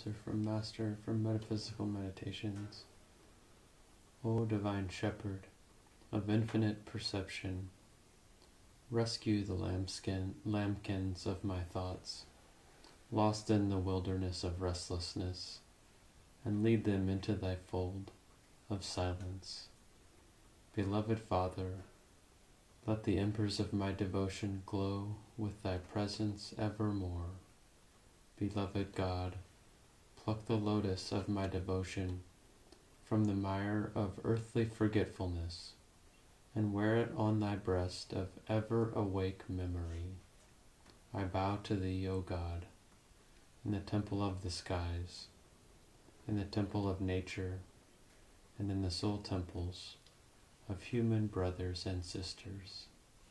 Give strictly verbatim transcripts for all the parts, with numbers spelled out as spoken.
words are from Master from Metaphysical Meditations. O Divine Shepherd of infinite perception, rescue the lambskin, lambkins of my thoughts, lost in the wilderness of restlessness, and lead them into thy fold of silence. Beloved Father, let the embers of my devotion glow with thy presence evermore. Beloved God, pluck the lotus of my devotion from the mire of earthly forgetfulness, and wear it on thy breast of ever-awake memory. I bow to thee, O God, in the temple of the skies, in the temple of nature, and in the soul temples of human brothers and sisters.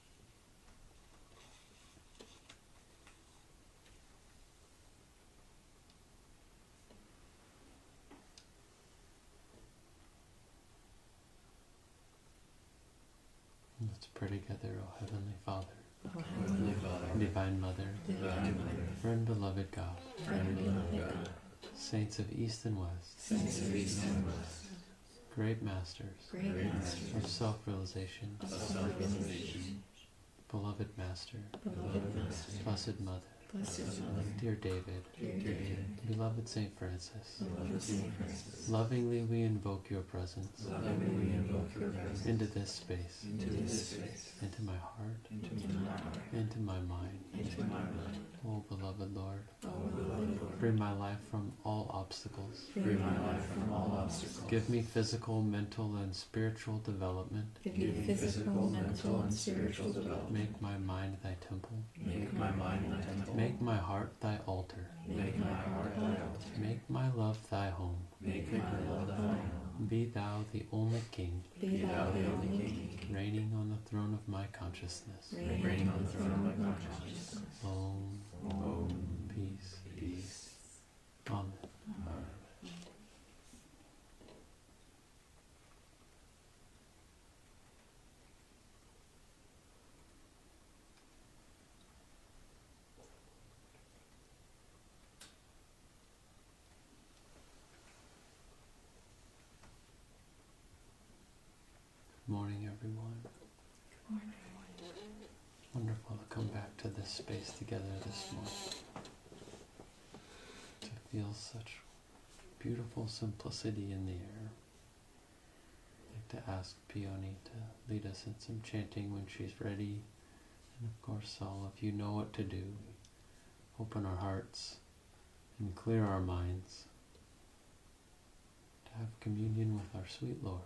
Let's pray together, O Heavenly Father, O Heavenly Father, Divine Mother, Divine Mother, Friend beloved God, Friend beloved God, Saints of East and West, Saints of East and West, Great Masters Great Masters of self-realization, of self-realization, Beloved Master, Beloved Master, Blessed Mother, Blessed Mother, Dear David, Dear David, Beloved Saint Francis, Beloved Saint Francis, lovingly we invoke your presence lovingly we invoke your presence into this space, into this space, into my heart, into my heart, into my mind. into my mind. O beloved Lord, O beloved Lord, free my life from all obstacles. free my life from all obstacles. Give me physical, mental, and spiritual development. Give me physical, mental, and spiritual development. Make my mind thy temple. Make my mind thy temple. Make my heart thy altar. Make my heart thy altar. Make my love thy home. Make my love thy home. Be thou the only King, Be thou the only King, reigning on the throne of my consciousness. reigning on the throne of my consciousness. Om, Om, peace, peace. Amen. Amen. Morning, everyone. Good morning. Wonderful to come back to this space together this morning. To feel such beautiful simplicity in the air. I'd like to ask Peony to lead us in some chanting when she's ready. And of course, all of you know what to do. Open our hearts and clear our minds to have communion with our sweet Lord.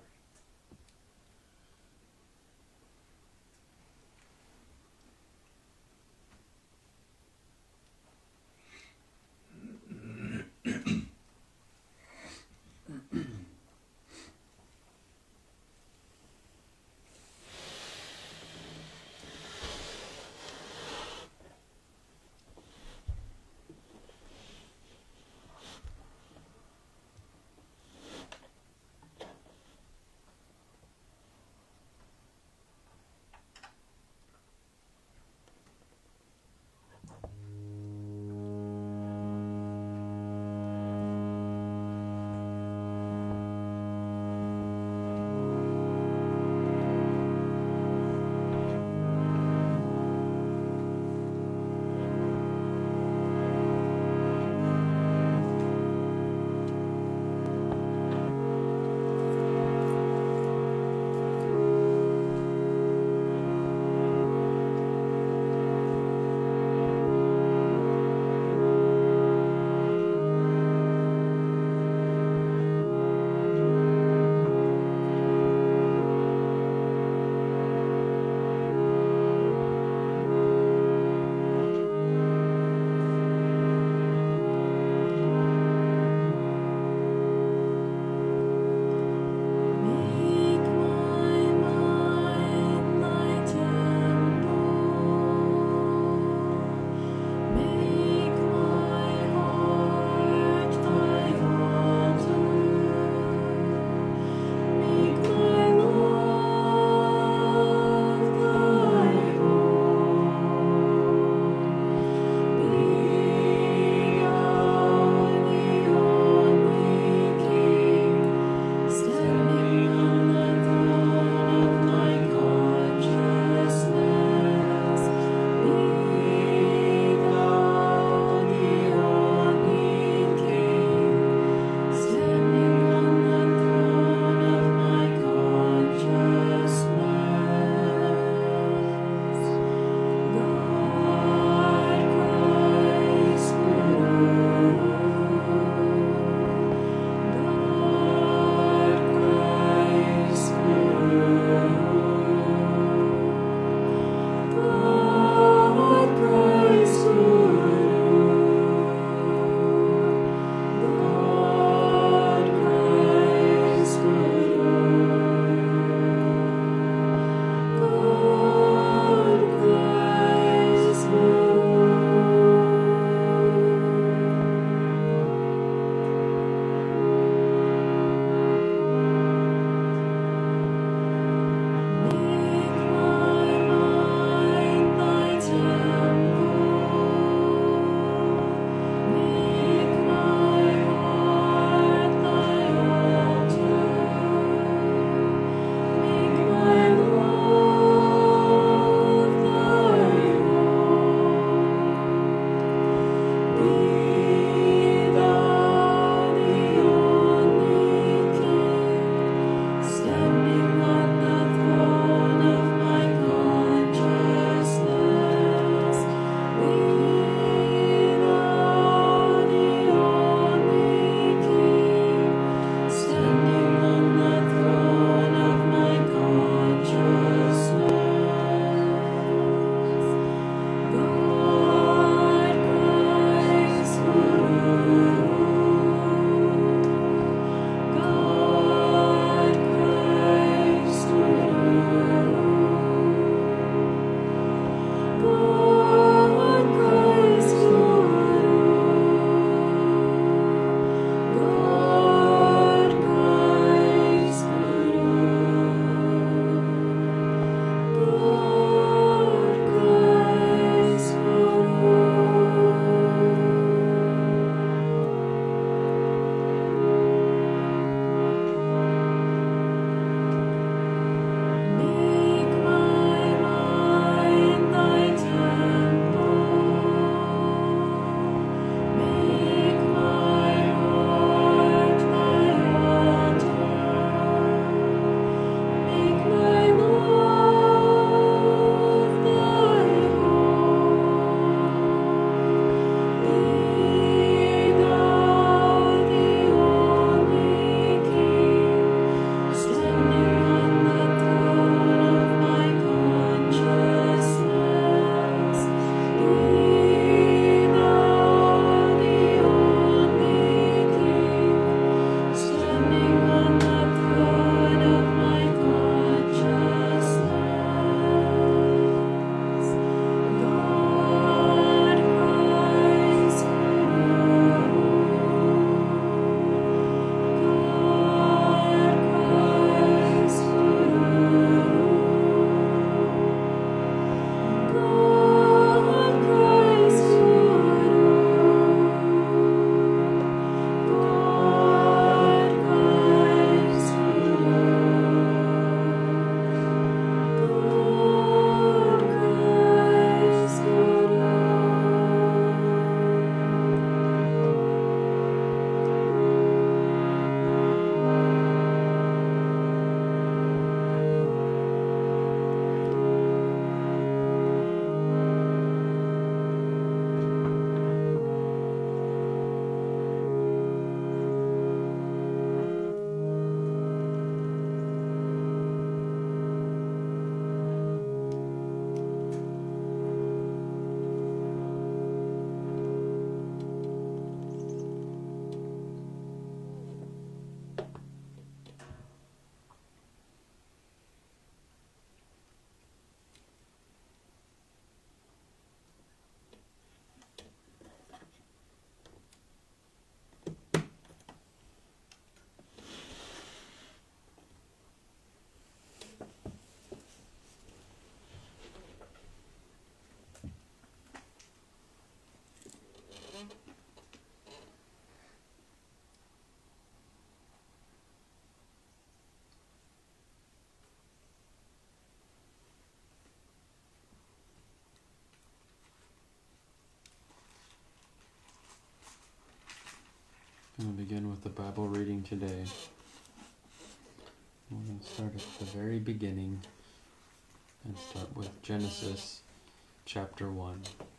I'm going to begin with the Bible reading today. We're going to start at the very beginning and start with Genesis chapter one.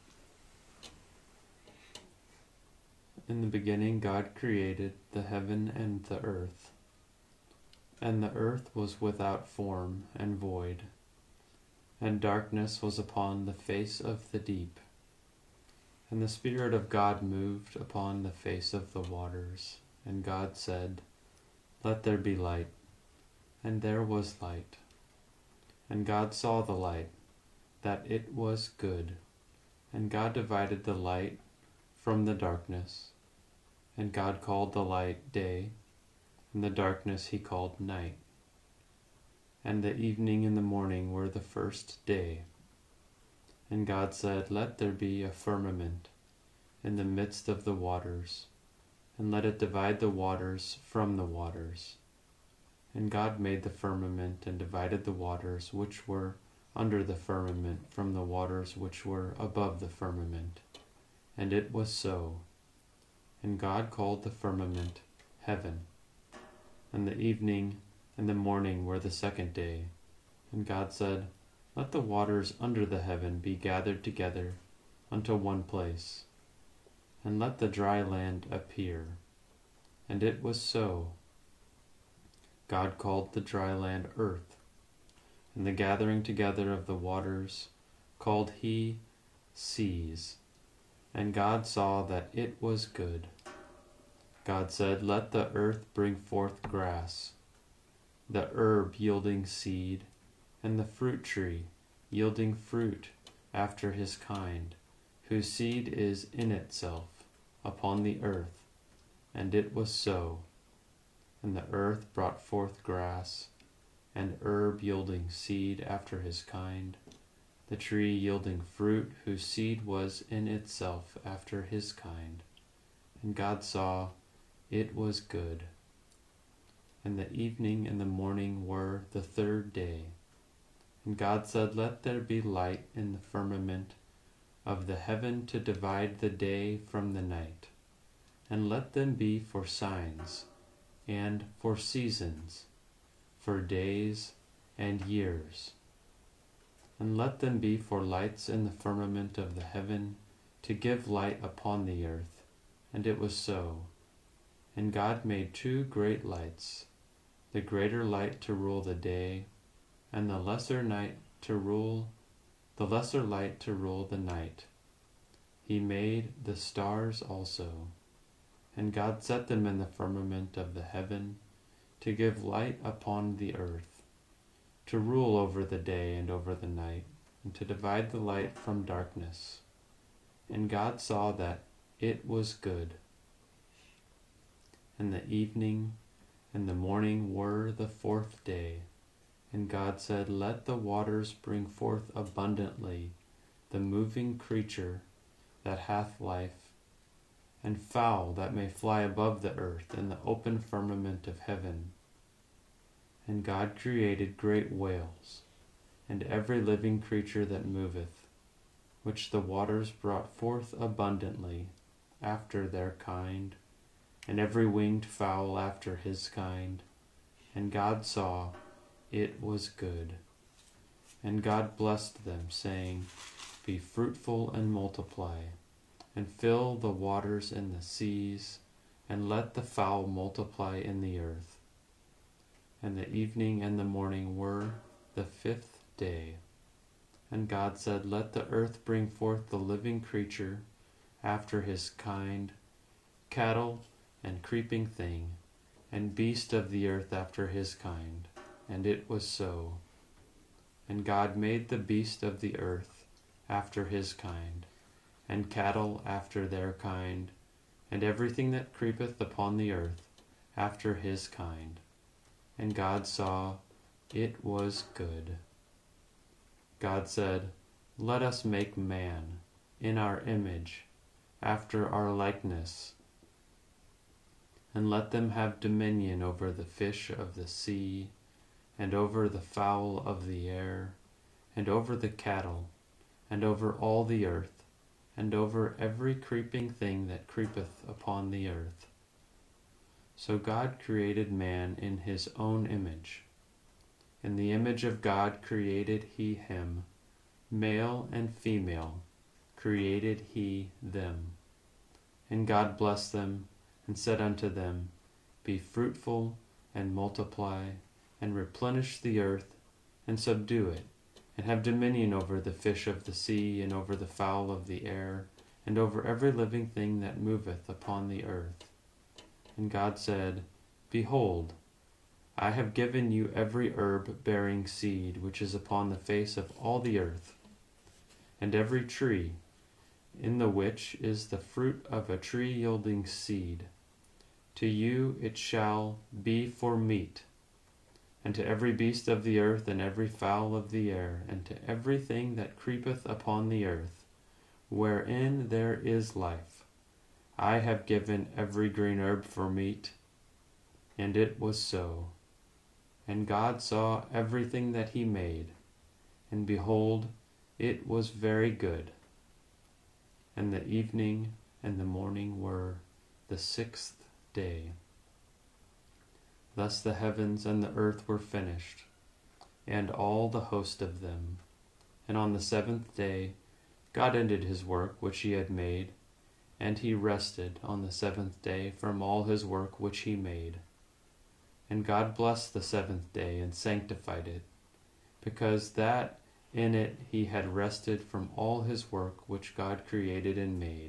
In the beginning, God created the heaven and the earth. And the earth was without form and void, and darkness was upon the face of the deep. And the Spirit of God moved upon the face of the waters. And God said, "Let there be light." And there was light. And God saw the light, that it was good. And God divided the light from the darkness. And God called the light day, and the darkness he called night. And the evening and the morning were the first day. And God said, "Let there be a firmament in the midst of the waters, and let it divide the waters from the waters." And God made the firmament, and divided the waters which were under the firmament from the waters which were above the firmament. And it was so. And God called the firmament heaven. And the evening and the morning were the second day. And God said, "Let the waters under the heaven be gathered together unto one place, and let the dry land appear." And it was so. God called the dry land earth, and the gathering together of the waters called he seas. And God saw that it was good. God said, "Let the earth bring forth grass, the herb yielding seed, and the fruit tree yielding fruit after his kind, whose seed is in itself upon the earth." And it was so. And the earth brought forth grass, and herb yielding seed after his kind, the tree yielding fruit whose seed was in itself after his kind. And God saw it was good. And the evening and the morning were the third day. And God said, "Let there be light in the firmament of the heaven to divide the day from the night, and let them be for signs, and for seasons, for days and years. And let them be for lights in the firmament of the heaven, to give light upon the earth." And it was so. And God made two great lights, the greater light to rule the day, and the lesser night to rule, the lesser light to rule the night. He made the stars also. And God set them in the firmament of the heaven, to give light upon the earth, to rule over the day and over the night, and to divide the light from darkness. And God saw that it was good. And the evening and the morning were the fourth day. And God said, "Let the waters bring forth abundantly the moving creature that hath life, and fowl that may fly above the earth in the open firmament of heaven." And God created great whales, and every living creature that moveth, which the waters brought forth abundantly after their kind, and every winged fowl after his kind. And God saw it was good. And God blessed them, saying, "Be fruitful and multiply, and fill the waters in the seas, and let the fowl multiply in the earth." And the evening and the morning were the fifth day. And God said, "Let the earth bring forth the living creature after his kind, cattle and creeping thing, and beast of the earth after his kind." And it was so. And God made the beast of the earth after his kind, and cattle after their kind, and everything that creepeth upon the earth after his kind. And God saw it was good. God said, "Let us make man in our image, after our likeness, and let them have dominion over the fish of the sea, and over the fowl of the air, and over the cattle, and over all the earth, and over every creeping thing that creepeth upon the earth." So God created man in his own image. In the image of God created he him. Male and female created he them. And God blessed them, and said unto them, Be fruitful, and multiply, and replenish the earth, and subdue it, and have dominion over the fish of the sea, and over the fowl of the air, and over every living thing that moveth upon the earth. And God said, Behold, I have given you every herb bearing seed which is upon the face of all the earth, and every tree, in the which is the fruit of a tree yielding seed. To you it shall be for meat, and to every beast of the earth, and every fowl of the air, and to everything that creepeth upon the earth, wherein there is life. I have given every green herb for meat. And it was so. And God saw everything that he made, and behold, it was very good. And the evening and the morning were the sixth day. Thus the heavens and the earth were finished, and all the host of them. And on the seventh day God ended his work which he had made, and he rested on the seventh day from all his work which he made. And God blessed the seventh day and sanctified it, because that in it he had rested from all his work which God created and made.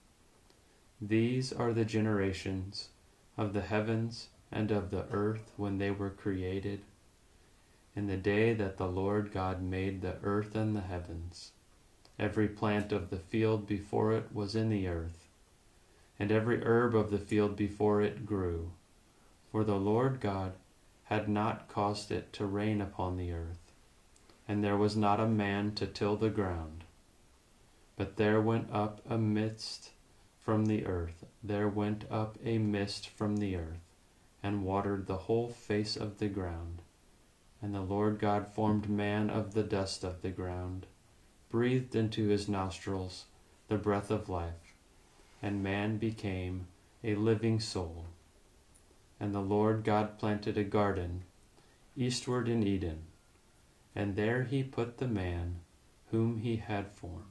These are the generations of the heavens and of the earth when they were created, in the day that the Lord God made the earth and the heavens. Every plant of the field before it was in the earth, and every herb of the field before it grew. For the Lord God had not caused it to rain upon the earth, and there was not a man to till the ground. But there went up a mist from the earth, there went up a mist from the earth, and watered the whole face of the ground. And the Lord God formed man of the dust of the ground, breathed into his nostrils the breath of life, and man became a living soul. And the Lord God planted a garden eastward in Eden, and there he put the man whom he had formed.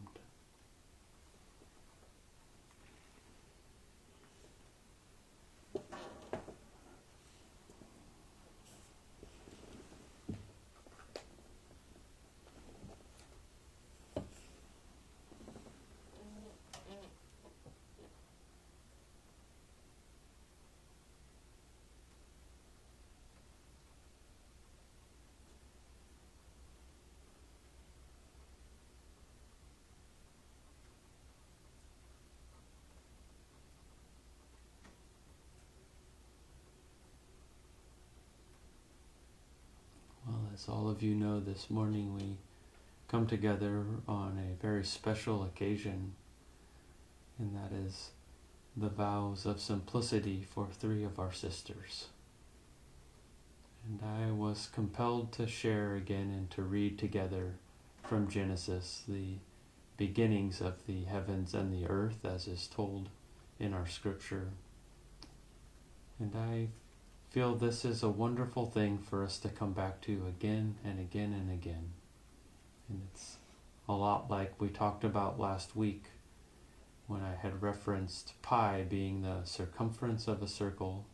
As all of you know, this morning we come together on a very special occasion, and that is the vows of simplicity for three of our sisters. And I was compelled to share again and to read together from Genesis the beginnings of the heavens and the earth as is told in our scripture. And I feel this is a wonderful thing for us to come back to again and again and again. And it's a lot like we talked about last week when I had referenced pi being the circumference of a circle,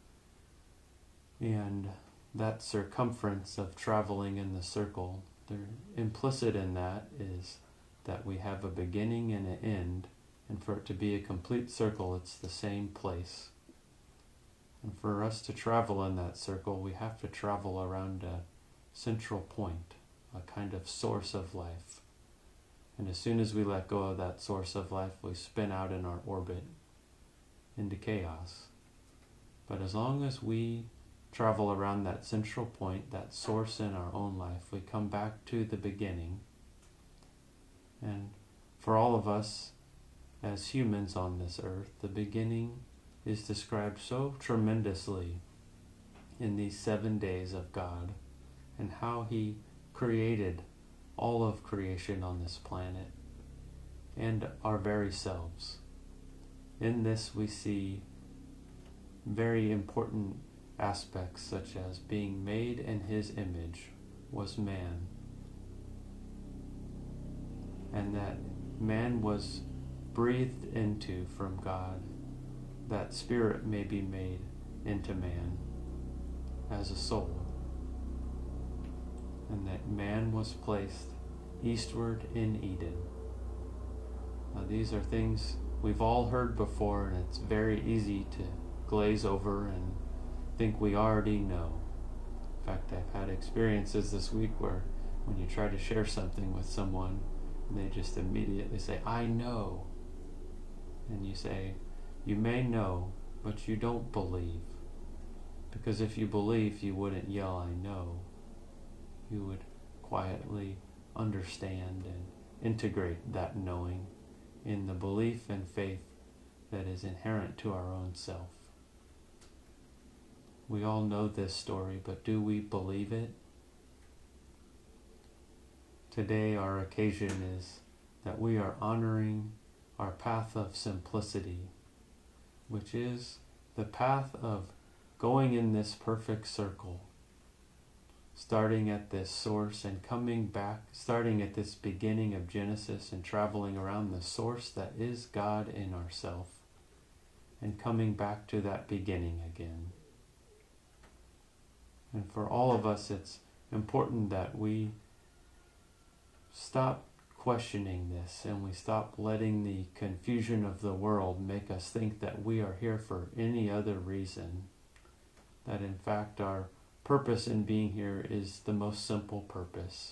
and that circumference of traveling in the circle, there, implicit in that is that we have a beginning and an end, and for it to be a complete circle, it's the same place. And for us to travel in that circle, we have to travel around a central point, a kind of source of life. And as soon as we let go of that source of life, we spin out in our orbit into chaos. But as long as we travel around that central point, that source in our own life, we come back to the beginning. And for all of us as humans on this earth, the beginning is described so tremendously in these seven days of God, and how he created all of creation on this planet and our very selves. In this we see very important aspects such as being made in his image was man, and that man was breathed into from God, that spirit may be made into man as a soul, and that man was placed eastward in Eden. Now, these are things we've all heard before, and it's very easy to glaze over and think we already know. In fact, I've had experiences this week where when you try to share something with someone, they just immediately say, I know. And you say, you may know, but you don't believe. Because if you believe, you wouldn't yell, I know. You would quietly understand and integrate that knowing in the belief and faith that is inherent to our own self. We all know this story, but do we believe it? Today our occasion is that we are honoring our path of simplicity, which is the path of going in this perfect circle, starting at this source and coming back, starting at this beginning of Genesis and traveling around the source that is God in ourself, and coming back to that beginning again. And for all of us, it's important that we stop questioning this and we stop letting the confusion of the world make us think that we are here for any other reason. That in fact our purpose in being here is the most simple purpose.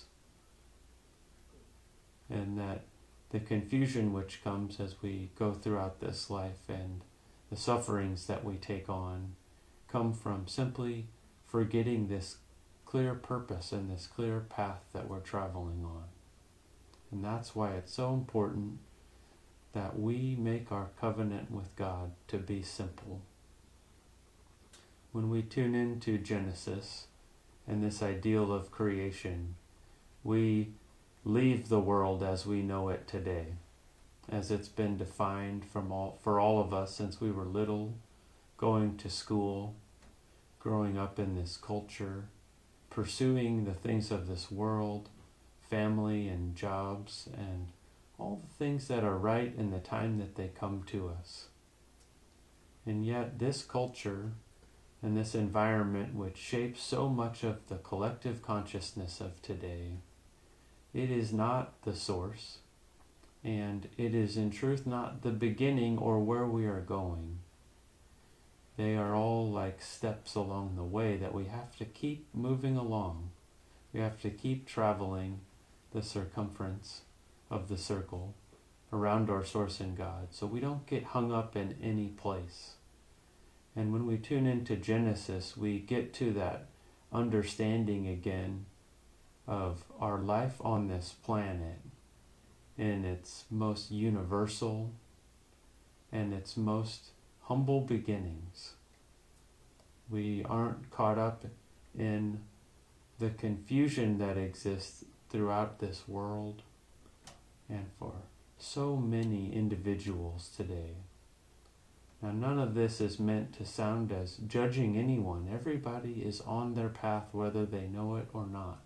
And that the confusion which comes as we go throughout this life and the sufferings that we take on come from simply forgetting this clear purpose and this clear path that we're traveling on. And that's why it's so important that we make our covenant with God to be simple. When we tune into Genesis and this ideal of creation, we leave the world as we know it today, as it's been defined from all, for all of us since we were little, going to school, growing up in this culture, pursuing the things of this world, family and jobs, and all the things that are right in the time that they come to us. And yet this culture and this environment which shapes so much of the collective consciousness of today, it is not the source, and it is in truth not the beginning or where we are going. They are all like steps along the way that we have to keep moving along. We have to keep traveling the circumference of the circle around our source in God, so we don't get hung up in any place. And when we tune into Genesis, we get to that understanding again of our life on this planet in its most universal and its most humble beginnings. We aren't caught up in the confusion that exists throughout this world and for so many individuals today. Now, none of this is meant to sound as judging anyone. Everybody is on their path whether they know it or not.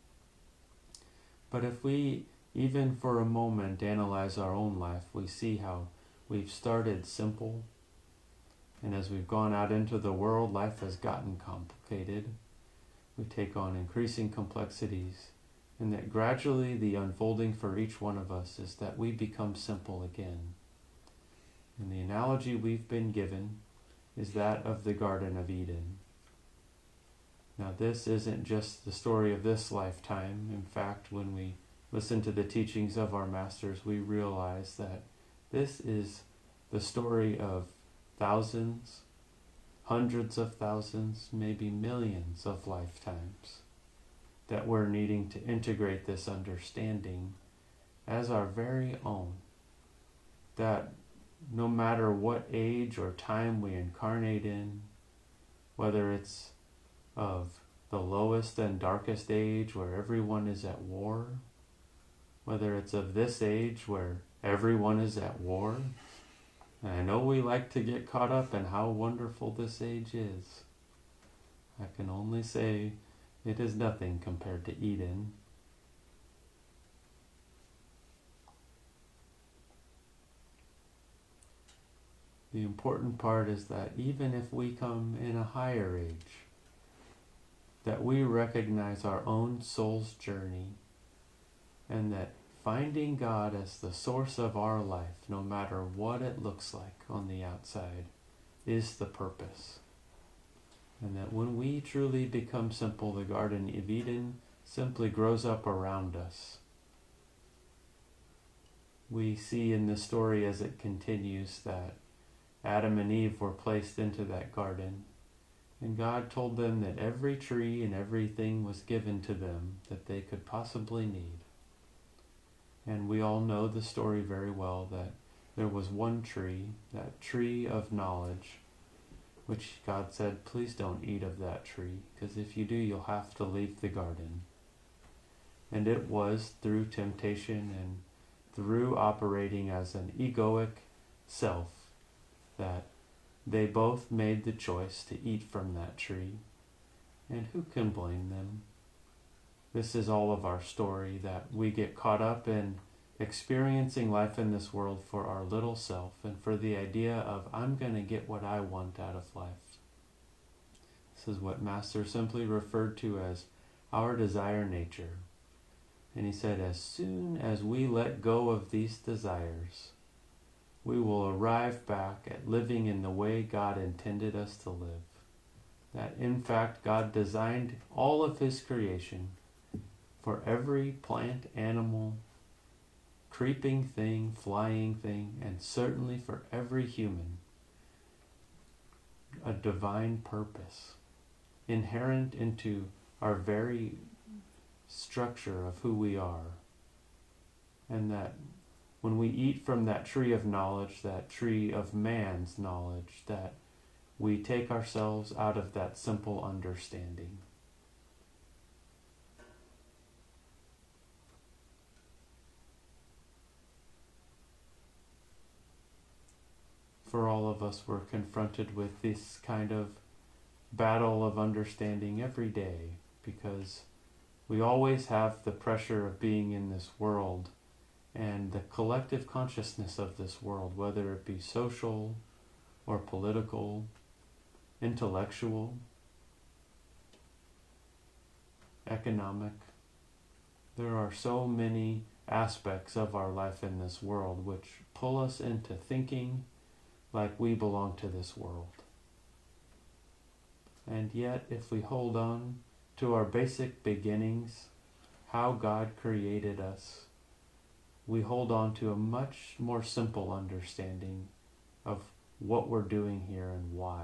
But if we, even for a moment, analyze our own life, we see how we've started simple, and as we've gone out into the world, life has gotten complicated. We take on increasing complexities, and that gradually the unfolding for each one of us is that we become simple again. And the analogy we've been given is that of the Garden of Eden. Now, this isn't just the story of this lifetime. In fact, when we listen to the teachings of our masters, we realize that this is the story of thousands, hundreds of thousands, maybe millions of lifetimes, that we're needing to integrate this understanding as our very own. That no matter what age or time we incarnate in, whether it's of the lowest and darkest age where everyone is at war, whether it's of this age where everyone is at war, And I know we like to get caught up in how wonderful this age is. I can only say it is nothing compared to Eden. The important part is that even if we come in a higher age, that we recognize our own soul's journey, and that finding God as the source of our life, no matter what it looks like on the outside, is the purpose. And that when we truly become simple, the Garden of Eden simply grows up around us. We see in the story as it continues that Adam and Eve were placed into that garden, and God told them that every tree and everything was given to them that they could possibly need. And we all know the story very well, that there was one tree, that tree of knowledge, which God said, please don't eat of that tree, because if you do, you'll have to leave the garden. And it was through temptation and through operating as an egoic self that they both made the choice to eat from that tree. And who can blame them? This is all of our story, that we get caught up in experiencing life in this world for our little self and for the idea of, I'm going to get what I want out of life. This is what Master simply referred to as our desire nature. And he said, as soon as we let go of these desires, we will arrive back at living in the way God intended us to live. That in fact God designed all of his creation for every plant, animal, creeping thing, flying thing, and certainly for every human, a divine purpose inherent into our very structure of who we are. And that when we eat from that tree of knowledge, that tree of man's knowledge, that we take ourselves out of that simple understanding. For all of us, we're confronted with this kind of battle of understanding every day, because we always have the pressure of being in this world and the collective consciousness of this world, whether it be social or political, intellectual, economic. There are so many aspects of our life in this world which pull us into thinking like we belong to this world. And yet, if we hold on to our basic beginnings, how God created us, we hold on to a much more simple understanding of what we're doing here and why.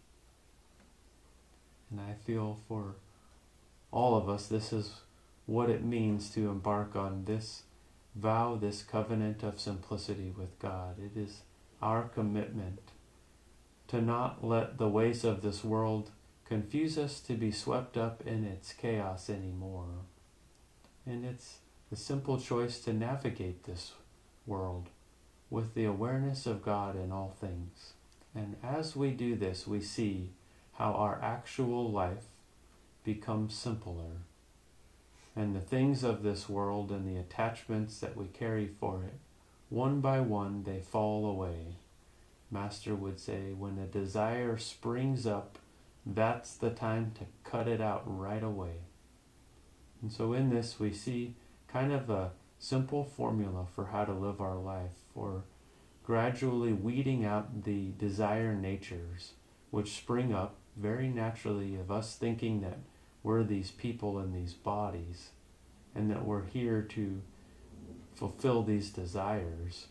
And I feel for all of us, this is what it means to embark on this vow, this covenant of simplicity with God. It is our commitment to not let the ways of this world confuse us to be swept up in its chaos anymore. And it's the simple choice to navigate this world with the awareness of God in all things. And as we do this, we see how our actual life becomes simpler. And the things of this world and the attachments that we carry for it, one by one they fall away. Master would say, when a desire springs up, that's the time to cut it out right away. And so in this we see kind of a simple formula for how to live our life, for gradually weeding out the desire natures which spring up very naturally of us thinking that we're these people in these bodies and that we're here to fulfill these desires.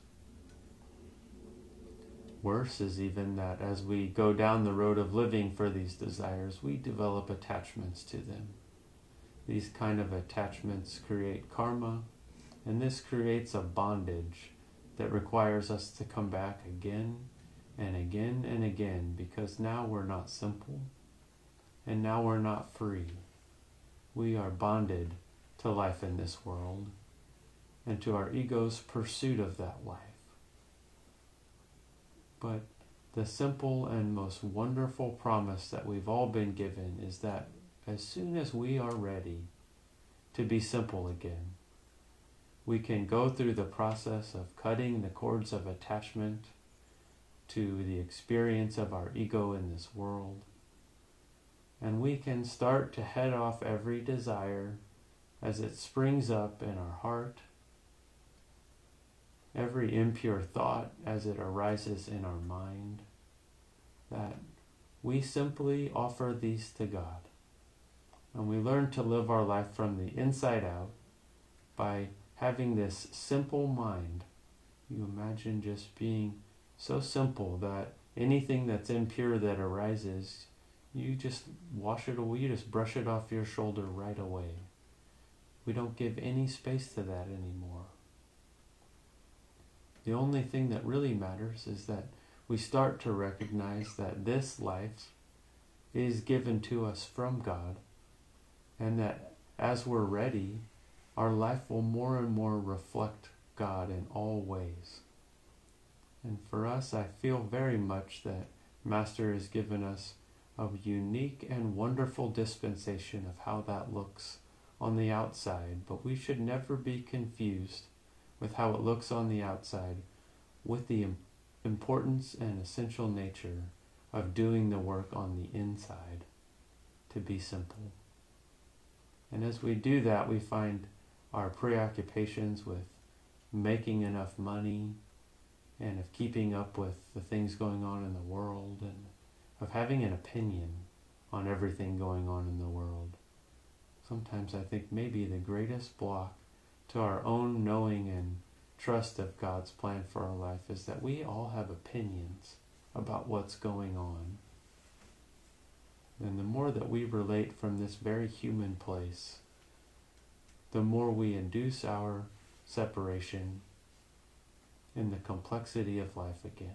Worse is even that as we go down the road of living for these desires, we develop attachments to them. These kind of attachments create karma, and this creates a bondage that requires us to come back again and again and again, because now we're not simple, and now we're not free. We are bonded to life in this world, and to our ego's pursuit of that life. But the simple and most wonderful promise that we've all been given is that as soon as we are ready to be simple again, we can go through the process of cutting the cords of attachment to the experience of our ego in this world. And we can start to head off every desire as it springs up in our heart, every impure thought as it arises in our mind, that we simply offer these to God. And we learn to live our life from the inside out by having this simple mind. You imagine just being so simple that anything that's impure that arises, you just wash it away, you just brush it off your shoulder right away. We don't give any space to that anymore. The only thing that really matters is that we start to recognize that this life is given to us from God, and that as we're ready, our life will more and more reflect God in all ways. And for us, I feel very much that Master has given us a unique and wonderful dispensation of how that looks on the outside, but we should never be confused with how it looks on the outside with the importance and essential nature of doing the work on the inside to be simple. And as we do that, we find our preoccupations with making enough money and of keeping up with the things going on in the world and of having an opinion on everything going on in the world. Sometimes I think maybe the greatest block to our own knowing and trust of God's plan for our life is that we all have opinions about what's going on. And the more that we relate from this very human place, the more we induce our separation in the complexity of life again.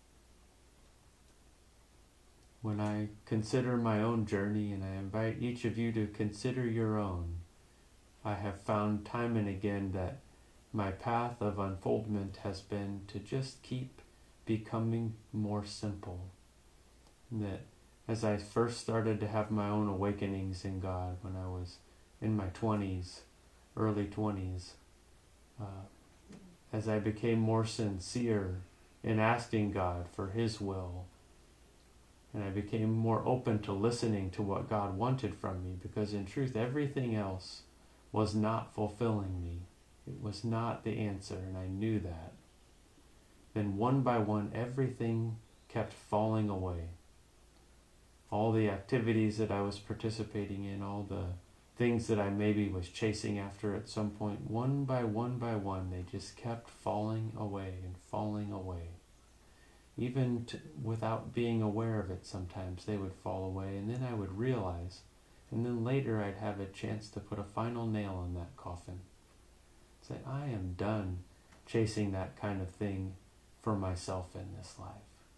When I consider my own journey, and I invite each of you to consider your own, I have found time and again that my path of unfoldment has been to just keep becoming more simple. That as I first started to have my own awakenings in God when I was in my twenties, early twenties, uh, as I became more sincere in asking God for His will, and I became more open to listening to what God wanted from me, because in truth everything else was not fulfilling me. It was not the answer, and I knew that. Then one by one everything kept falling away. All the activities that I was participating in, all the things that I maybe was chasing after at some point, one by one by one, they just kept falling away and falling away. Even to, without being aware of it, sometimes they would fall away, and then I would realize, and then later I'd have a chance to put a final nail in that coffin. Say, I am done chasing that kind of thing for myself in this life.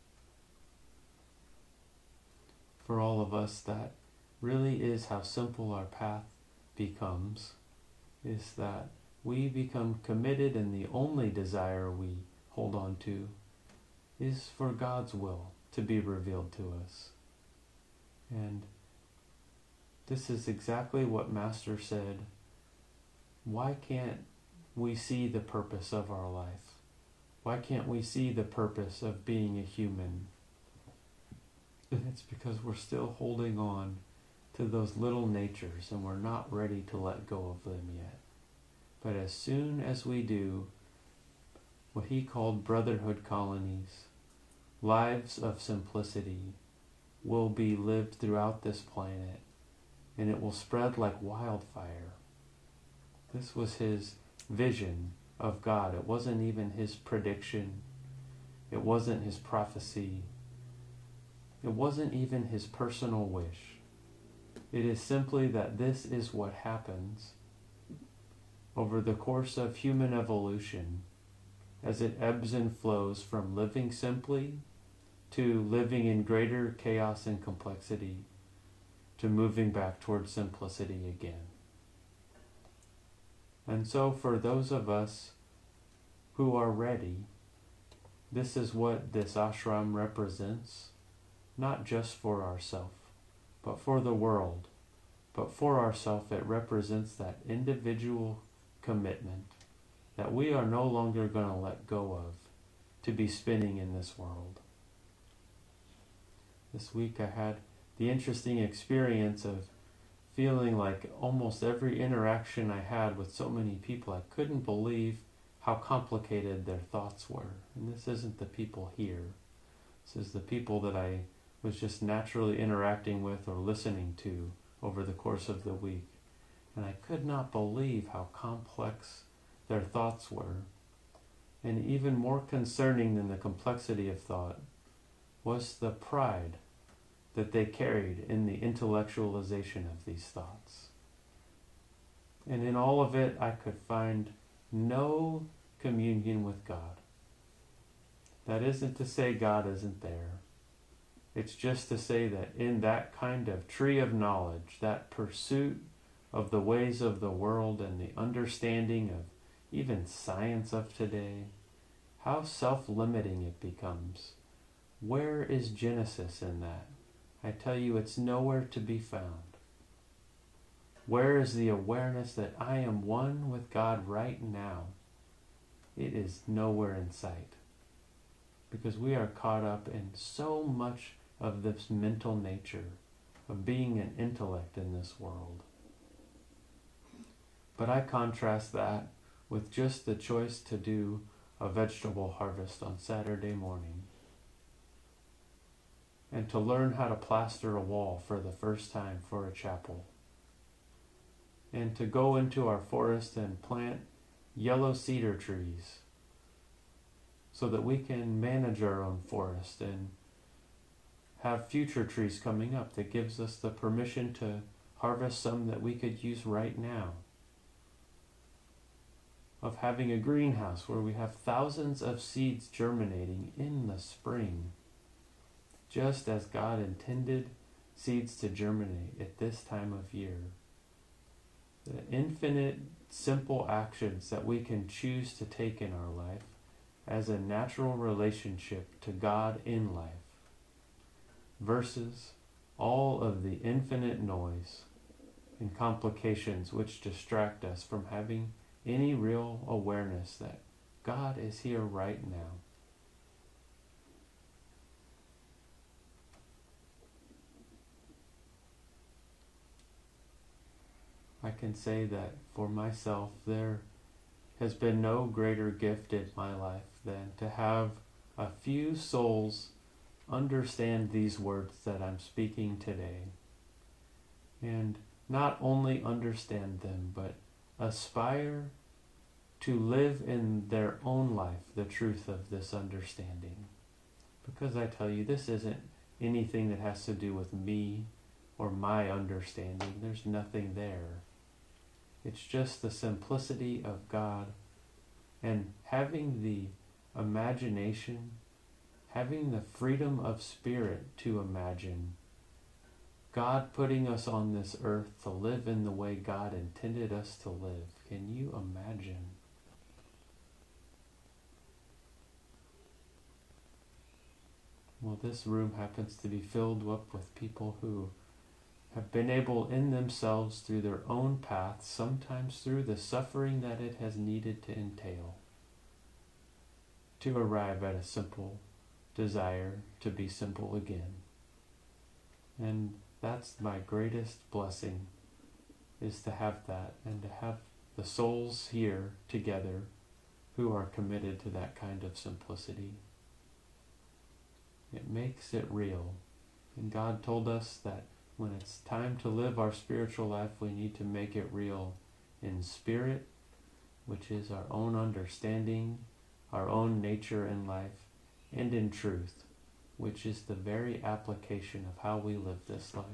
For all of us, that really is how simple our path becomes, is that we become committed, and the only desire we hold on to is for God's will to be revealed to us. And this is exactly what Master said. Why can't we see the purpose of our life? Why can't we see the purpose of being a human? And it's because we're still holding on to those little natures, and we're not ready to let go of them yet. But as soon as we do, what he called brotherhood colonies, lives of simplicity, will be lived throughout this planet, and it will spread like wildfire. This was his vision of God. It wasn't even his prediction. It wasn't his prophecy. It wasn't even his personal wish. It is simply that this is what happens over the course of human evolution, as it ebbs and flows from living simply to living in greater chaos and complexity to moving back towards simplicity again. And so for those of us who are ready, this is what this ashram represents, not just for ourselves, but for the world. But for ourselves, it represents that individual commitment that we are no longer going to let go of to be spinning in this world. This week I had the interesting experience of feeling like almost every interaction I had with so many people, I couldn't believe how complicated their thoughts were. And this isn't the people here. This is the people that I was just naturally interacting with or listening to over the course of the week. And I could not believe how complex their thoughts were. And even more concerning than the complexity of thought was the pride that they carried in the intellectualization of these thoughts. And in all of it, I could find no communion with God. That isn't to say God isn't there. It's just to say that in that kind of tree of knowledge, that pursuit of the ways of the world and the understanding of even science of today, how self-limiting it becomes. Where is Genesis in that? I tell you, it's nowhere to be found. Where is the awareness that I am one with God right now? It is nowhere in sight. Because we are caught up in so much of this mental nature of being an intellect in this world. But I contrast that with just the choice to do a vegetable harvest on Saturday morning, and to learn how to plaster a wall for the first time for a chapel, and to go into our forest and plant yellow cedar trees so that we can manage our own forest and have future trees coming up that gives us the permission to harvest some that we could use right now. Of having a greenhouse where we have thousands of seeds germinating in the spring, just as God intended seeds to germinate at this time of year. The infinite, simple actions that we can choose to take in our life as a natural relationship to God in life, versus all of the infinite noise and complications which distract us from having any real awareness that God is here right now. I can say that for myself, there has been no greater gift in my life than to have a few souls understand these words that I'm speaking today. And not only understand them, but aspire to live in their own life the truth of this understanding. Because I tell you, this isn't anything that has to do with me or my understanding. There's nothing there. It's just the simplicity of God and having the imagination, having the freedom of spirit to imagine God putting us on this earth to live in the way God intended us to live. Can you imagine? Well, this room happens to be filled up with people who have been able in themselves through their own paths, sometimes through the suffering that it has needed to entail, to arrive at a simple desire to be simple again. And that's my greatest blessing, is to have that, and to have the souls here together who are committed to that kind of simplicity. It makes it real. And God told us that when it's time to live our spiritual life, we need to make it real in spirit, which is our own understanding, our own nature in life, and in truth, which is the very application of how we live this life.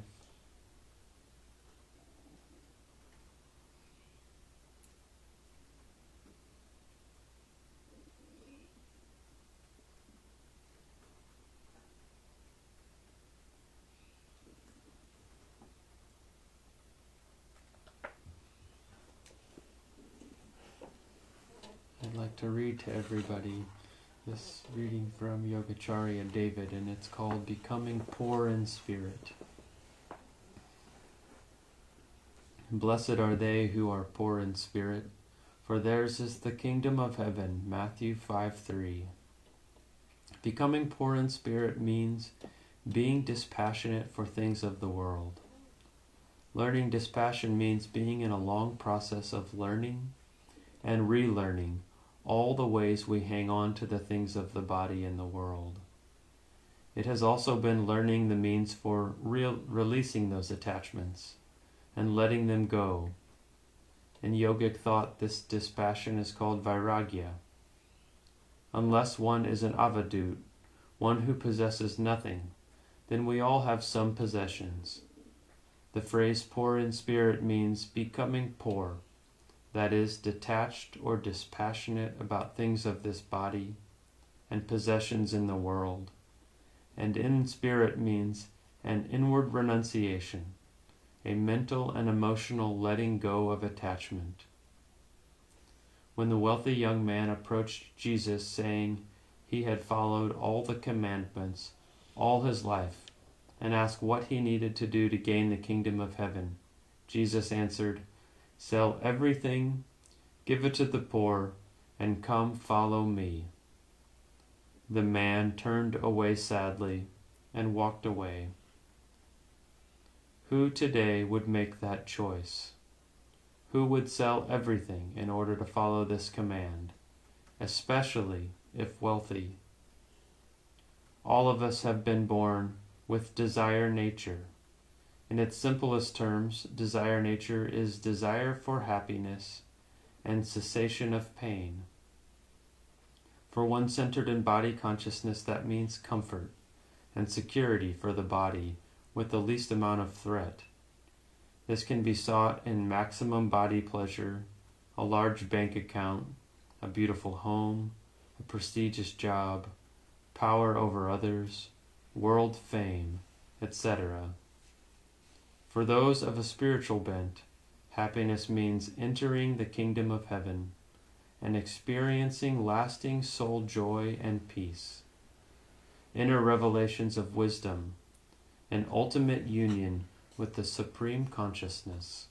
I'd like to read to everybody This reading from Yogacharya David, and it's called Becoming Poor in Spirit. Blessed are they who are poor in spirit, for theirs is the kingdom of heaven. Matthew five three. Becoming poor in spirit means being dispassionate for things of the world. Learning dispassion means being in a long process of learning and relearning all the ways we hang on to the things of the body and the world. It has also been learning the means for real, releasing those attachments and letting them go. In yogic thought, this dispassion is called vairagya. Unless one is an avadut, one who possesses nothing, then we all have some possessions. The phrase poor in spirit means becoming poor, that is, detached or dispassionate about things of this body and possessions in the world. And in spirit means an inward renunciation, a mental and emotional letting go of attachment. When the wealthy young man approached Jesus saying he had followed all the commandments all his life and asked what he needed to do to gain the kingdom of heaven, Jesus answered, "Sell everything, give it to the poor, and come follow me." The man turned away sadly and walked away. Who today would make that choice? Who would sell everything in order to follow this command, especially if wealthy? All of us have been born with desire nature. In its simplest terms, desire nature is desire for happiness and cessation of pain. For one centered in body consciousness, that means comfort and security for the body with the least amount of threat. This can be sought in maximum body pleasure, a large bank account, a beautiful home, a prestigious job, power over others, world fame, et cetera. For those of a spiritual bent, happiness means entering the kingdom of heaven and experiencing lasting soul joy and peace, inner revelations of wisdom, and ultimate union with the supreme consciousness.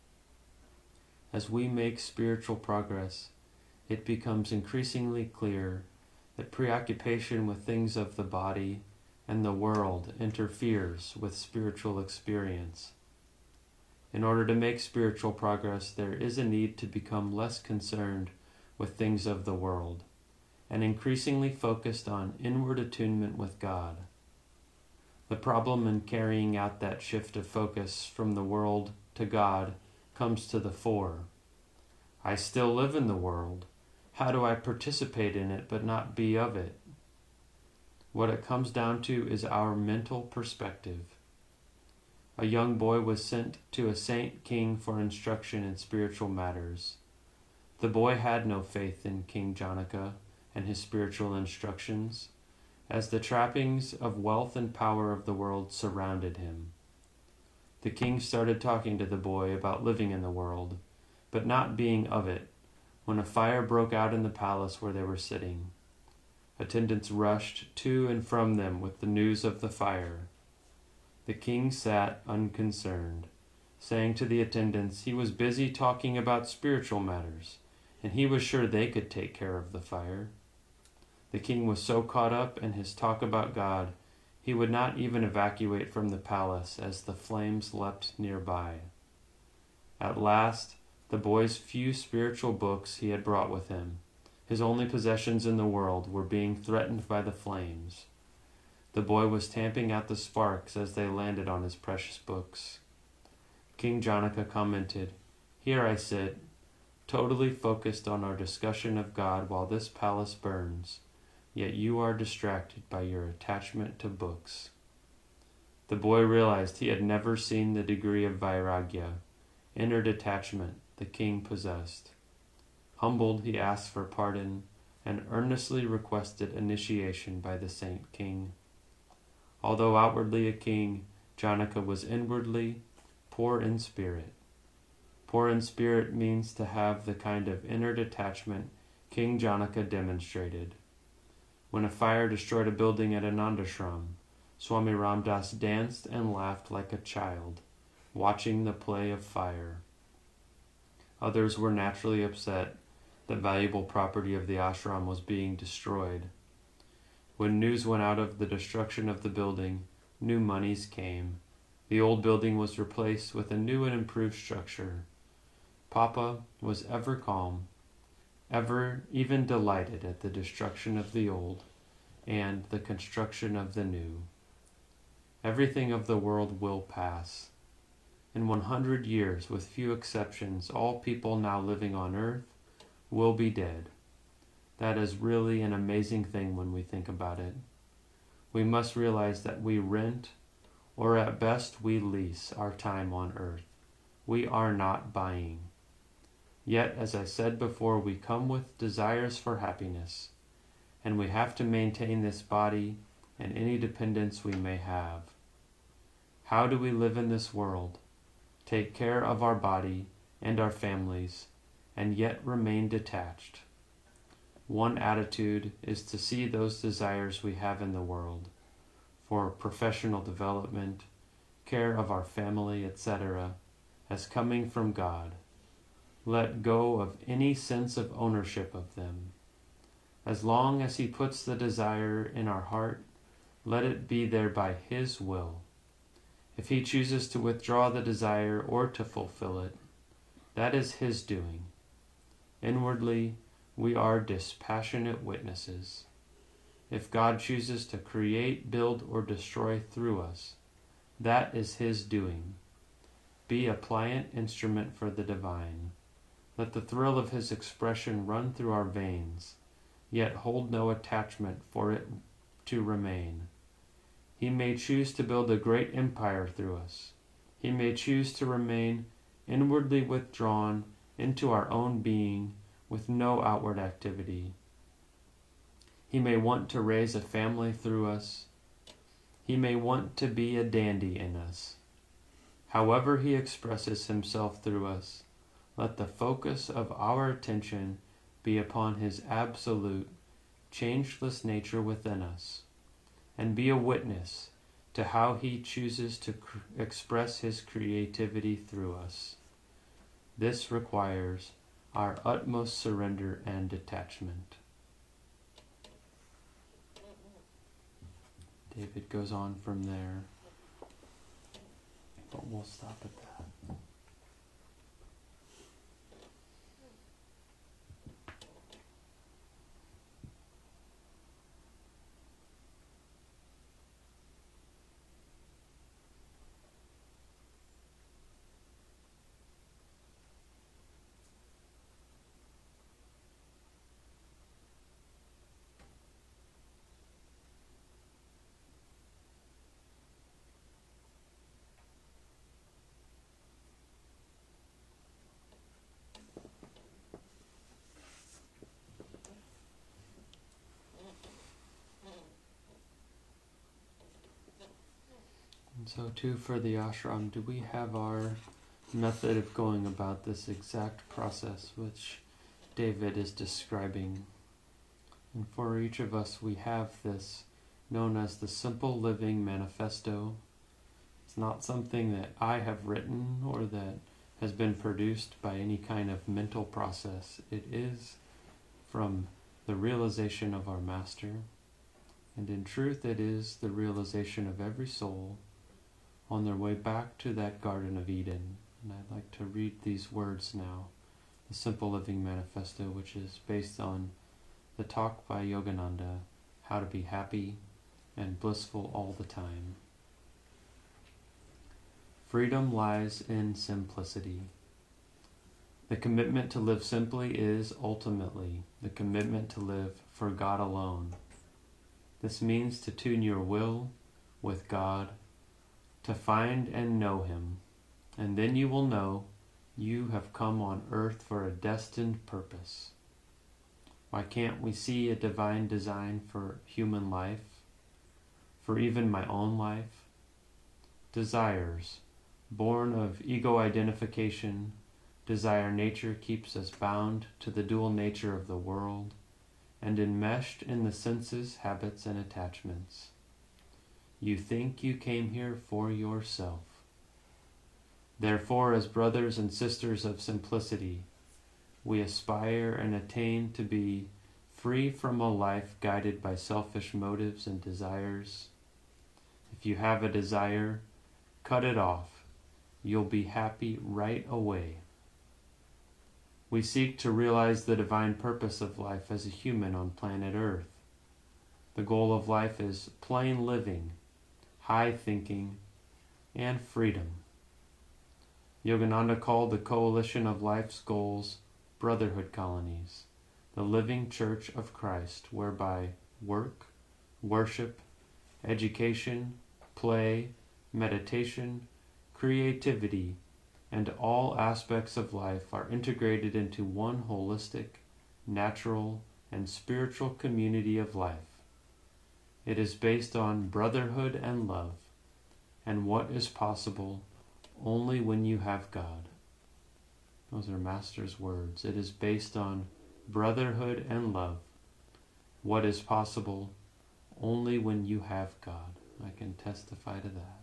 As we make spiritual progress, it becomes increasingly clear that preoccupation with things of the body and the world interferes with spiritual experience. In order to make spiritual progress, there is a need to become less concerned with things of the world and increasingly focused on inward attunement with God. The problem in carrying out that shift of focus from the world to God comes to the fore. I still live in the world. How do I participate in it but not be of it? What it comes down to is our mental perspective. A young boy was sent to a saint king for instruction in spiritual matters. The boy had no faith in King Janaka and his spiritual instructions, as the trappings of wealth and power of the world surrounded him. The king started talking to the boy about living in the world, but not being of it, when a fire broke out in the palace where they were sitting. Attendants rushed to and from them with the news of the fire. The king sat unconcerned, saying to the attendants he was busy talking about spiritual matters, and he was sure they could take care of the fire. The king was so caught up in his talk about God, he would not even evacuate from the palace as the flames leapt nearby. At last, the boy's few spiritual books he had brought with him, his only possessions in the world, were being threatened by the flames. The boy was tamping out the sparks as they landed on his precious books. King Janaka commented, "Here I sit, totally focused on our discussion of God while this palace burns, yet you are distracted by your attachment to books." The boy realized he had never seen the degree of vairagya, inner detachment, the king possessed. Humbled, he asked for pardon and earnestly requested initiation by the saint king. Although outwardly a king, Janaka was inwardly poor in spirit. Poor in spirit means to have the kind of inner detachment King Janaka demonstrated. When a fire destroyed a building at Anandashram, Swami Ramdas danced and laughed like a child, watching the play of fire. Others were naturally upset that valuable property of the ashram was being destroyed. When news went out of the destruction of the building, new monies came. The old building was replaced with a new and improved structure. Papa was ever calm, ever even delighted at the destruction of the old and the construction of the new. Everything of the world will pass. In one hundred years, with few exceptions, all people now living on earth will be dead. That is really an amazing thing when we think about it. We must realize that we rent, or at best we lease, our time on earth. We are not buying. Yet, as I said before, we come with desires for happiness, and we have to maintain this body and any dependence we may have. How do we live in this world, take care of our body and our families, and yet remain detached? One attitude is to see those desires we have in the world for professional development, care of our family, et cetera, as coming from God. Let go of any sense of ownership of them. As long as He puts the desire in our heart, let it be there by His will. If He chooses to withdraw the desire or to fulfill it, that is His doing. Inwardly, we are dispassionate witnesses. If God chooses to create, build, or destroy through us, that is His doing. Be a pliant instrument for the divine. Let the thrill of His expression run through our veins, yet hold no attachment for it to remain. He may choose to build a great empire through us. He may choose to remain inwardly withdrawn into our own being with no outward activity. He may want to raise a family through us. He may want to be a dandy in us. However He expresses Himself through us, let the focus of our attention be upon His absolute, changeless nature within us, and be a witness to how He chooses to cr- express His creativity through us. This requires our utmost surrender and detachment. David goes on from there, but we'll stop at that. And so too, for the ashram, do we have our method of going about this exact process which David is describing? And for each of us, we have this known as the Simple Living Manifesto. It's not something that I have written or that has been produced by any kind of mental process. It is from the realization of our Master. And in truth, it is the realization of every soul on their way back to that Garden of Eden. And I'd like to read these words now. The Simple Living Manifesto, which is based on the talk by Yogananda, How to Be Happy and Blissful All the Time. Freedom lies in simplicity. The commitment to live simply is ultimately the commitment to live for God alone. This means to tune your will with God, to find and know Him, and then you will know you have come on earth for a destined purpose. Why can't we see a divine design for human life, for even my own life? Desires, born of ego identification, desire nature keeps us bound to the dual nature of the world and enmeshed in the senses, habits, and attachments. You think you came here for yourself. Therefore, as brothers and sisters of simplicity, we aspire and attain to be free from a life guided by selfish motives and desires. If you have a desire, cut it off. You'll be happy right away. We seek to realize the divine purpose of life as a human on planet Earth. The goal of life is plain living, high thinking, and freedom. Yogananda called the coalition of life's goals brotherhood colonies, the living church of Christ, whereby work, worship, education, play, meditation, creativity, and all aspects of life are integrated into one holistic, natural, and spiritual community of life. It is based on brotherhood and love, and what is possible only when you have God. Those are Master's words. It is based on brotherhood and love. What is possible only when you have God. I can testify to that.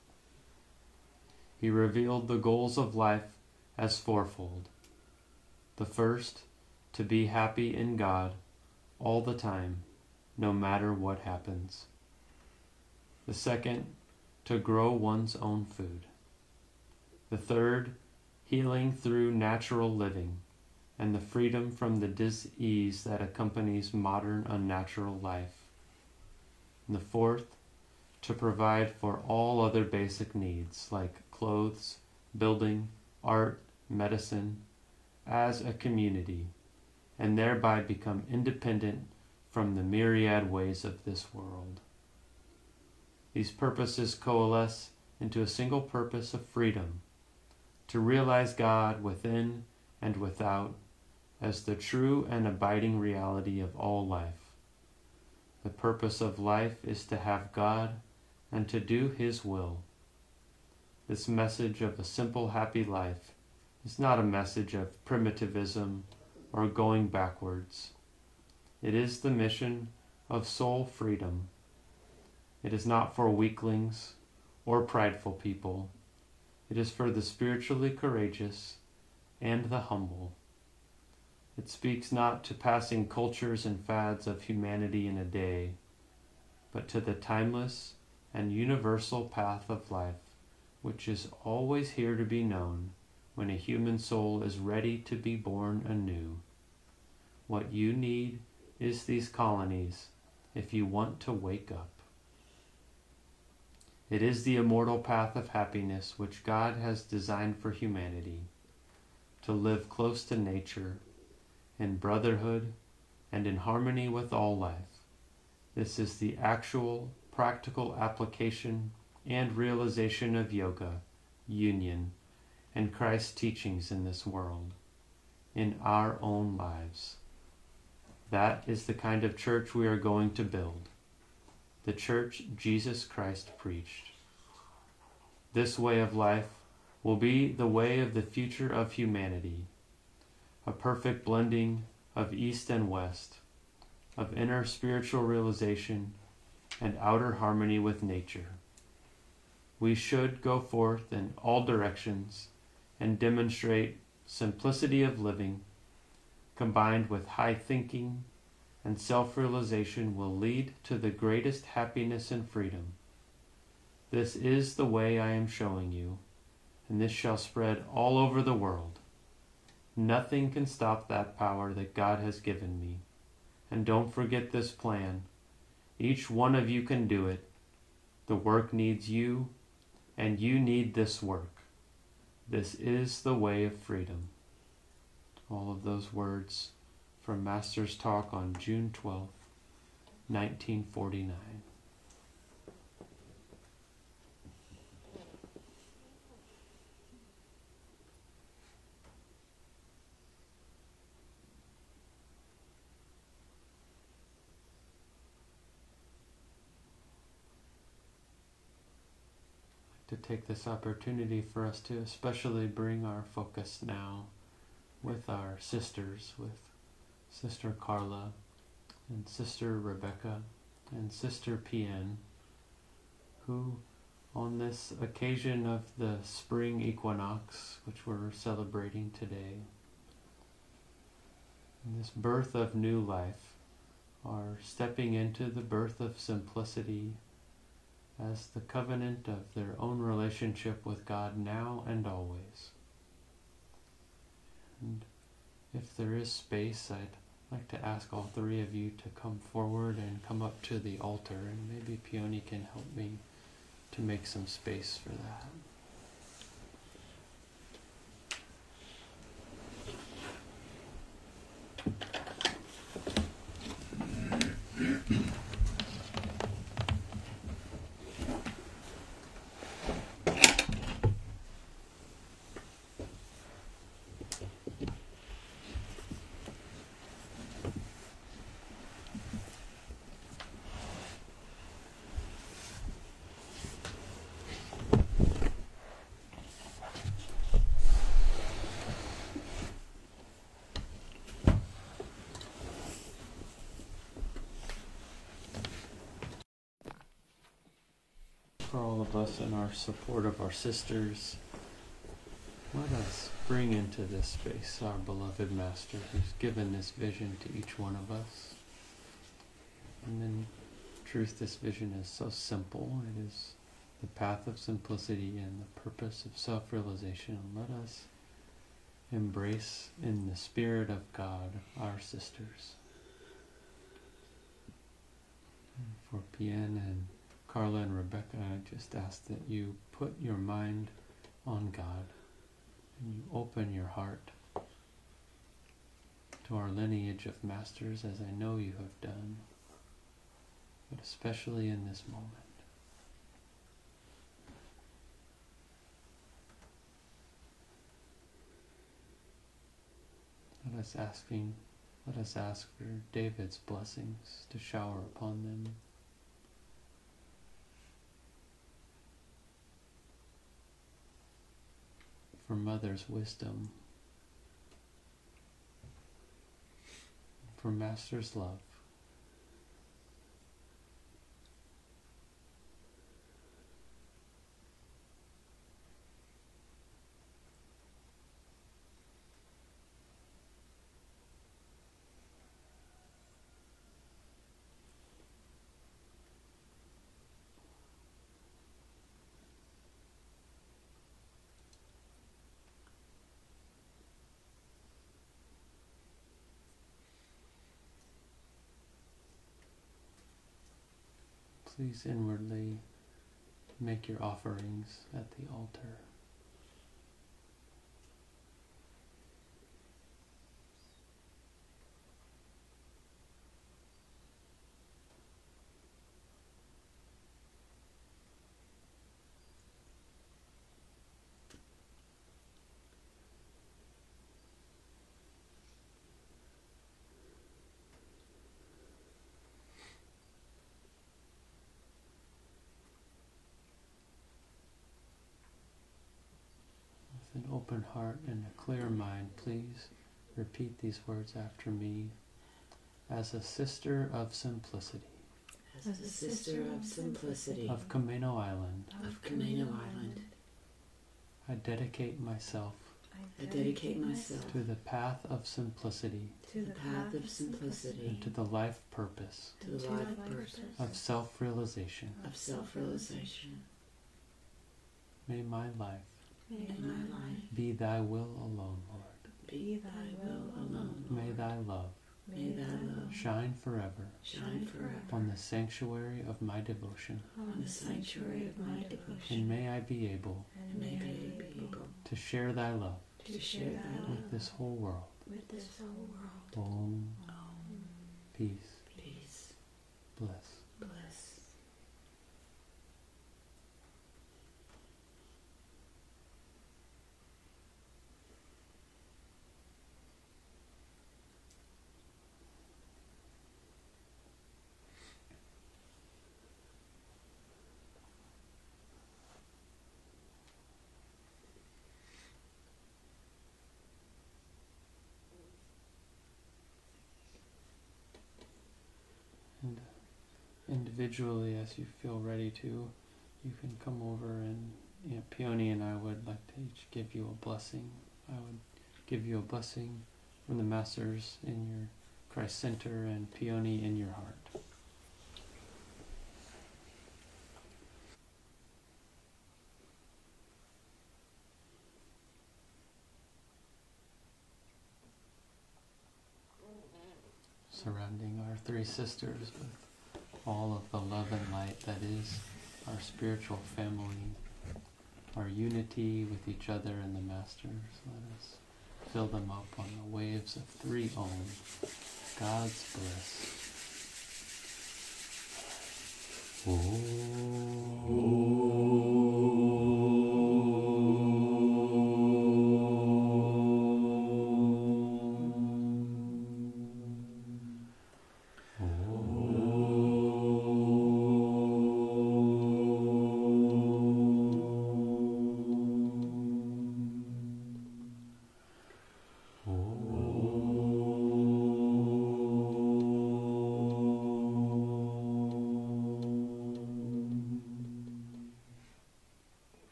He revealed the goals of life as fourfold. The first, to be happy in God all the time, no matter what happens. The second, to grow one's own food. The third, healing through natural living and the freedom from the dis-ease that accompanies modern unnatural life. And the fourth, to provide for all other basic needs like clothes, building, art, medicine, as a community, and thereby become independent from the myriad ways of this world. These purposes coalesce into a single purpose of freedom, to realize God within and without as the true and abiding reality of all life. The purpose of life is to have God and to do His will. This message of a simple, happy life is not a message of primitivism or going backwards. It is the mission of soul freedom. It is not for weaklings or prideful people. It is for the spiritually courageous and the humble. It speaks not to passing cultures and fads of humanity in a day, but to the timeless and universal path of life, which is always here to be known when a human soul is ready to be born anew. What you need is these colonies if you want to wake up. It is the immortal path of happiness which God has designed for humanity, to live close to nature, in brotherhood, and in harmony with all life. This is the actual, practical application and realization of yoga, union, and Christ's teachings in this world, in our own lives. That is the kind of church we are going to build. The church Jesus Christ preached. This way of life will be the way of the future of humanity, a perfect blending of East and West, of inner spiritual realization and outer harmony with nature. We should go forth in all directions and demonstrate simplicity of living, combined with high thinking and self-realization will lead to the greatest happiness and freedom. This is the way I am showing you, and this shall spread all over the world. Nothing can stop that power that God has given me. And don't forget this plan. Each one of you can do it. The work needs you, and you need this work. This is the way of freedom. All of those words from Master's talk on June twelfth, nineteen forty-nine. To take this opportunity for us to especially bring our focus now with our sisters, with Sister Carla and Sister Rebecca and Sister Pian, who on this occasion of the spring equinox, which we're celebrating today, in this birth of new life, are stepping into the birth of simplicity as the covenant of their own relationship with God now and always. And if there is space, I'd like to ask all three of you to come forward and come up to the altar, and maybe Peony can help me to make some space for that. For all of us and our support of our sisters, let us bring into this space our beloved Master who's given this vision to each one of us. And in truth, this vision is so simple. It is the path of simplicity and the purpose of self-realization. Let us embrace in the Spirit of God our sisters. And for Pian and Carla and Rebecca, I just ask that you put your mind on God and you open your heart to our lineage of masters, as I know you have done, but especially in this moment. Let us asking, let us ask for David's blessings to shower upon them. For Mother's wisdom, for Master's love, please inwardly make your offerings at the altar. With an open heart and a clear mind, please repeat these words after me. As a sister of simplicity, As a sister of simplicity of Camino Island, of Camino Island, I dedicate myself I dedicate myself to the path of simplicity to the path of simplicity and to the life purpose to the life purpose of self-realization. of self-realization. May my life May my life be thy will alone, Lord. be thy will alone. May thy love May thy love shine forever shine forever on the sanctuary of my devotion, on the sanctuary of my devotion. and may I be able And may I be able to share thy love to share thy love with this whole world. with this whole world. Om, peace, Peace, bliss. bliss. individually, as you feel ready to, you can come over and, you know, Peony and I would like to each give you a blessing. I would give you a blessing from the Masters in your Christ Center and Peony in your heart. Surrounding our three sisters with all of the love and light that is our spiritual family, our unity with each other and the Masters. Let us fill them up on the waves of three Om, God's bliss.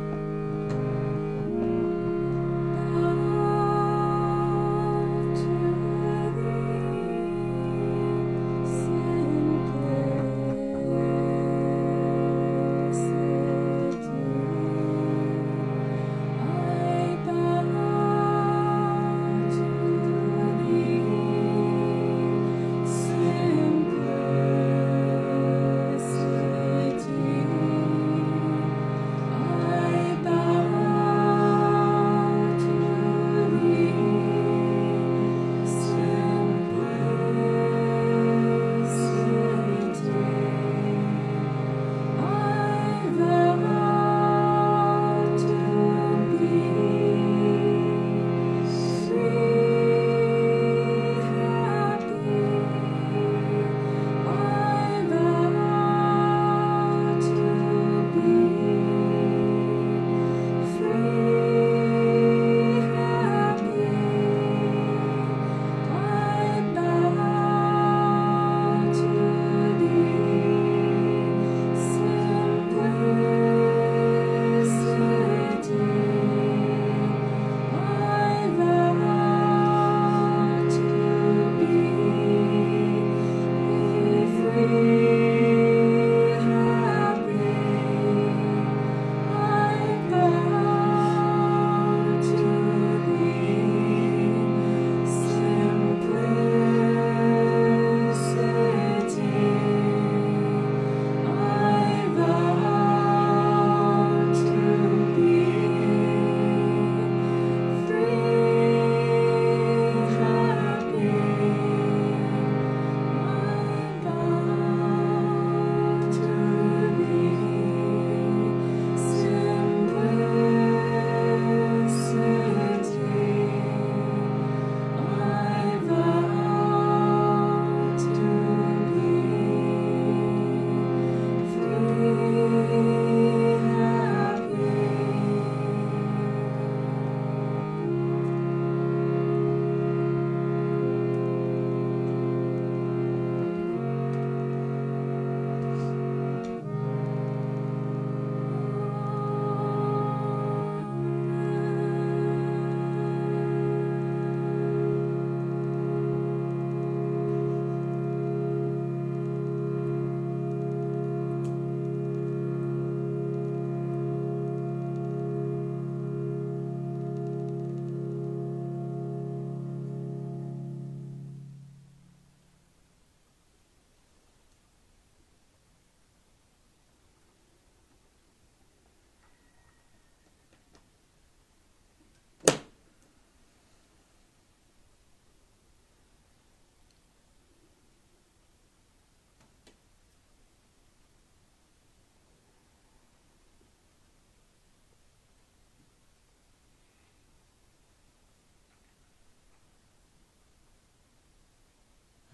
To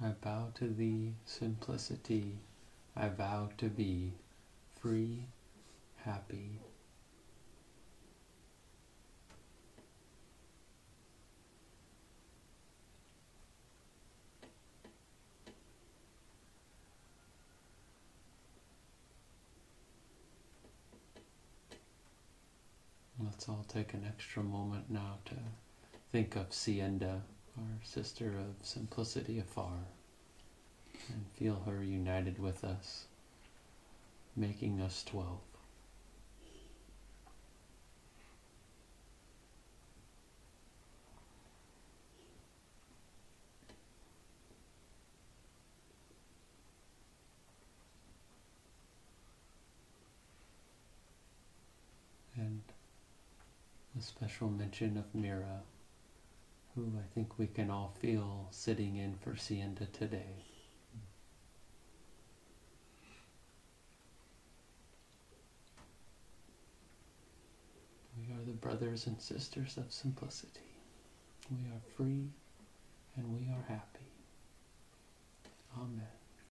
I bow to thee, simplicity. I vow to be free, happy. Let's all take an extra moment now to think of Sienda, our sister of simplicity afar, and feel her united with us, making us twelve. And a special mention of Mira, who I think we can all feel sitting in for Sienda today. We are the brothers and sisters of simplicity. We are free and we are happy. Amen.